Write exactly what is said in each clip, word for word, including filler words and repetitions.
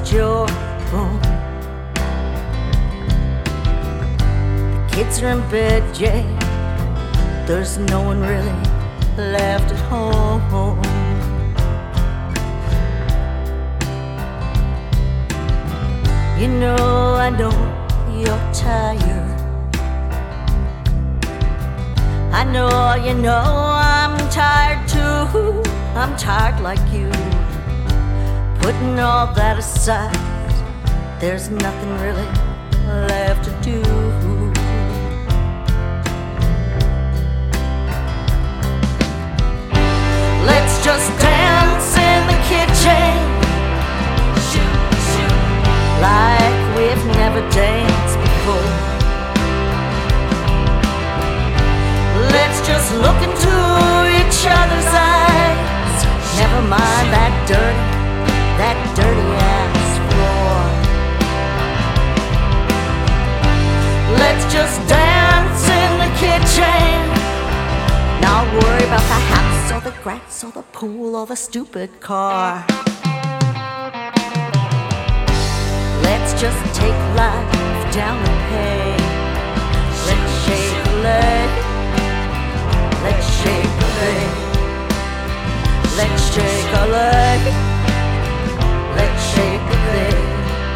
joyful. The kids are in bed, yeah. There's no one really left at home. You know, I know you're tired. I know, you know, I'm tired too. I'm tired like you. Putting all that aside, there's nothing really left to do. Let's just dance in the kitchen like we've never danced before. Let's just look into each other's eyes. Never mind that dirty, that dirty ass floor. Let's just dance in the kitchen. Not worry about the house or the grass or the pool or the stupid car. Let's just take life down the peg. Let's shake a leg. Let's shake a leg. Let's shake a leg. Let's shake a leg.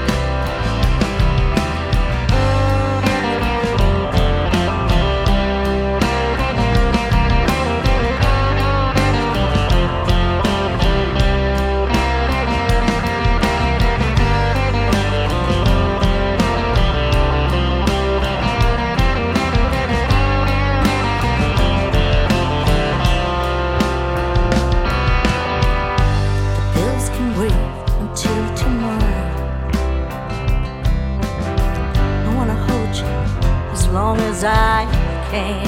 As I can.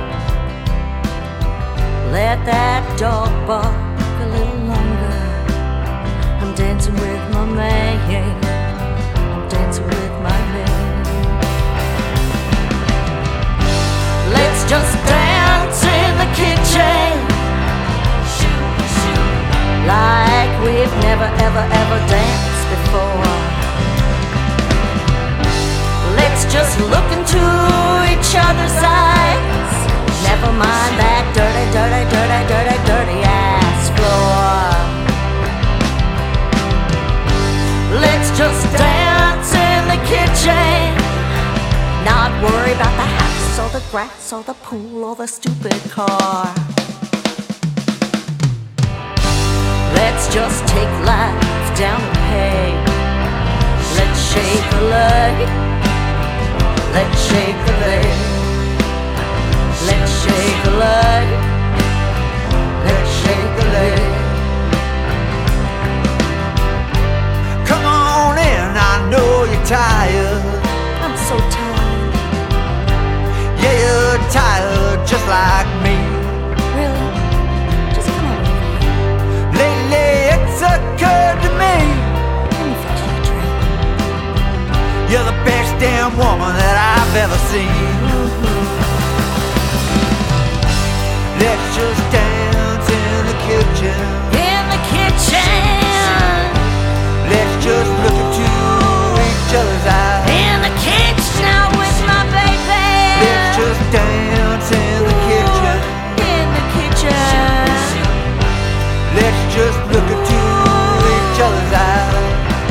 Let that dog bark a little longer. I'm dancing with my man. I'm dancing with my man. Let's just dance in the kitchen like we've never ever ever danced before. Let's just look into each other's eyes. Never mind that dirty, dirty, dirty, dirty, dirty ass floor. Let's just dance in the kitchen. Not worry about the house or the grass or the pool or the stupid car. Let's just take life down the peg. Let's shake a leg. Let's shake a leg. Let's shake a leg. Let's shake a leg. Come on in, I know you're tired. I'm so tired. Yeah, you're tired just like me. Really? Just come on over. Lately it's occurred to me, Let me fix you a drink. you're the best damn woman that I've ever seen. Let's just dance in the kitchen. In the kitchen. Let's just look into each other's eyes. In the kitchen now with my baby. Let's just dance in the kitchen. In the kitchen. Let's just look into each other's eyes.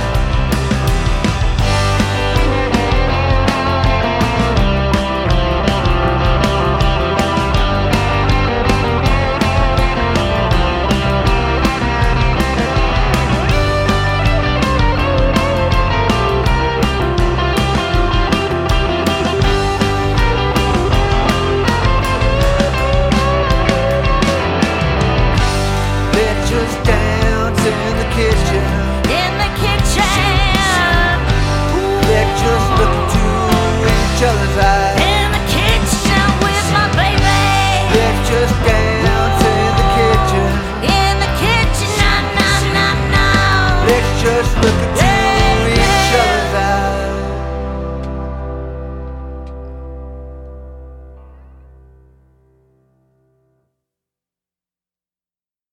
Just dance in the kitchen. In the kitchen. Let's just look into each other's eyes. In the kitchen with my baby. Let's just dance in the kitchen. In the kitchen, no, no, no, no. Let's just look into